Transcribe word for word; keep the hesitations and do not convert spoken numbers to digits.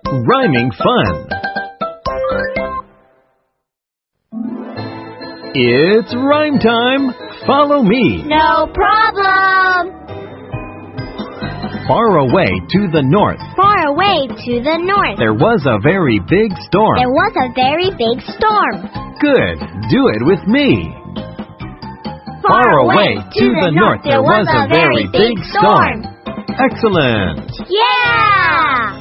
Rhyming fun. It's rhyme time. Follow me. No problem. Far away to the north, Far away to the north, there was a very big storm. there was a very big storm. Good. Do it with me. Far away to the north, there was a very big storm. Excellent. Yeah!